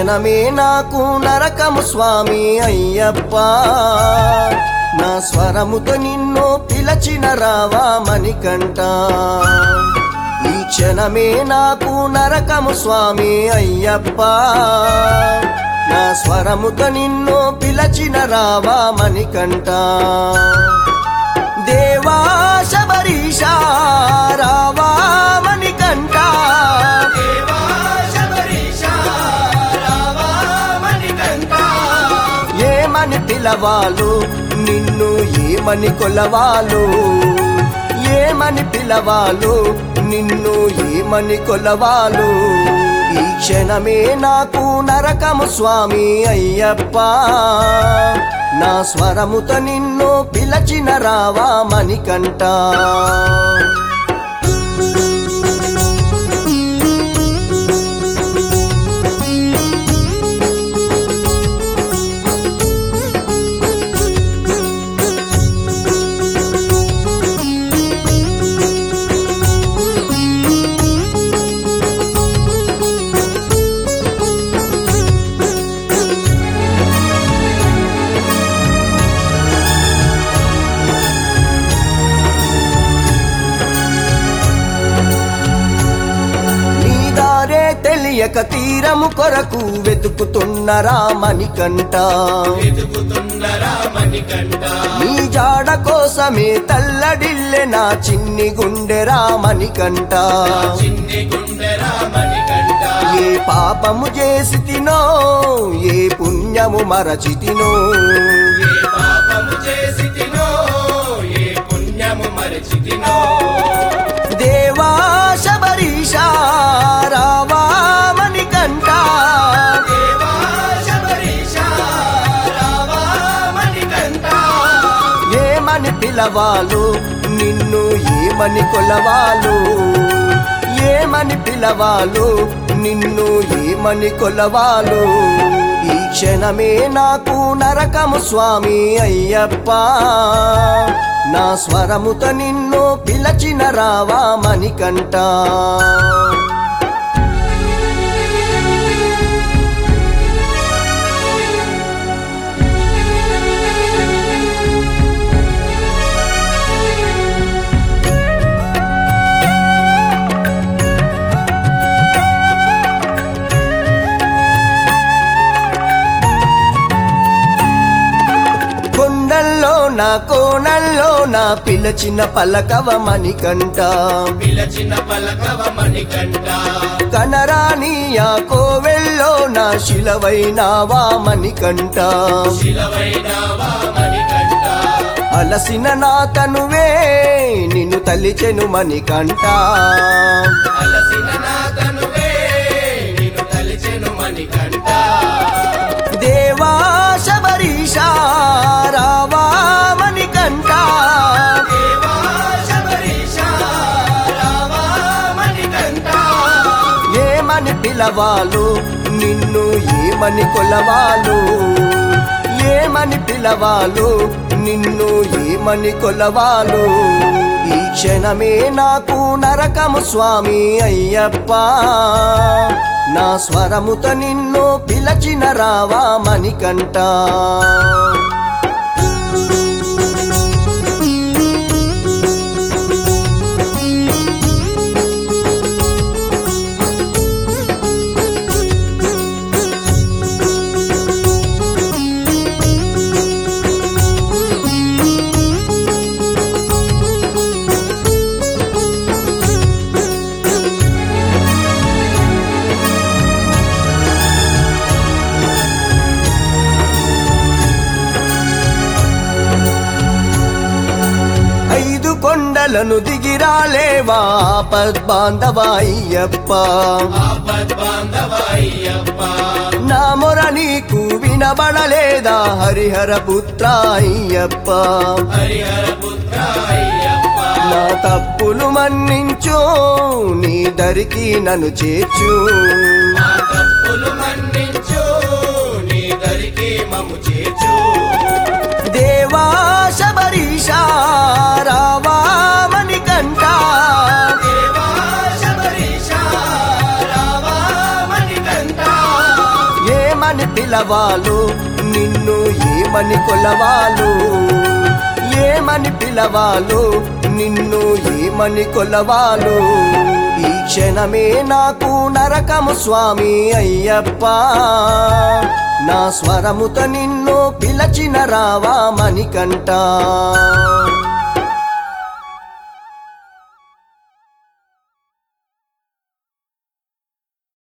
క్షణమే నాకు నరకము స్వామి అయ్యప్ప నా స్వరముతో నిన్ను పిలచిన రావా మణికంఠ ఈ క్షణమే నాకు నరకము స్వామి అయ్యప్ప నా స్వరముతో నిన్ను పిలచిన రావా మణికంఠ దేవా శబరీష రావా మణికంఠ ఏమని పిలవాలు నిన్ను ఏమని కొలవాలు ఏమని పిలవాలు నిన్ను ఏమని కొలవాలు ఈ క్షణమే నాకు నరకము స్వామి అయ్యప్ప నా స్వరముతో నిన్ను పిలచిన రావా మణికంఠ తెలియక తీరము కొరకు వెతుకుతున్న రామణికంఠ నీ జాడ కోసమే తల్లడిల్లె నా చిన్ని గుండె రామణికంఠ ఏ పాపము చేసితినో ఏ పుణ్యము మరచితినో దేవా శబరీష రావా మణికంఠ ఏమని పిలవాలు నిన్ను ఏమని కొలవాలు ఏమని పిలవాలు నిన్ను ఏమని కొలవాలు ఈ క్షణమే నాకు నరకము స్వామి అయ్యప్ప నా స్వరముతో నిన్ను పిలచిన రావా మణికంఠ నా కోణంలో నా పిలచిన పలకవ మణికంఠ కనరాని ఆ కోవెల్లో నా శిలవైనావా మణికంఠ అలసిన నా తనువే నిన్ను తలిచెను మణికంఠ దేవా శబరీష రావా మణికంఠ ఏమని పిలవాలు నిన్ను ఏమని కొలవాలు ఏమని పిలవాలు నిన్ను ఏమని కొలవాలు ఈ క్షణమే నాకు నరకము స్వామి అయ్యప్ప నా స్వరముతో నిన్ను పిలచిన రావా మణికంఠ కొండలను దిగిరాలేవా ఆపద్బాంధవ అయ్యప్ప నా మొర నీకు వినబడలేదా హరిహర పుత్ర అయ్యప్ప నా తప్పులు మన్నించు నీ దరికి నన్ను చేర్చు దేవా శబరీష రావా మణికంఠ పిలవాలో నిన్ను ఏమని కొలవాలో ఏమని పిలవాలో నిన్ను ఏమని కొలవాలో ఈ క్షణమే నాకు నరకము స్వామి అయ్యప్ప నా స్వరముత నిన్ను పిలచిన రావా మణికంఠ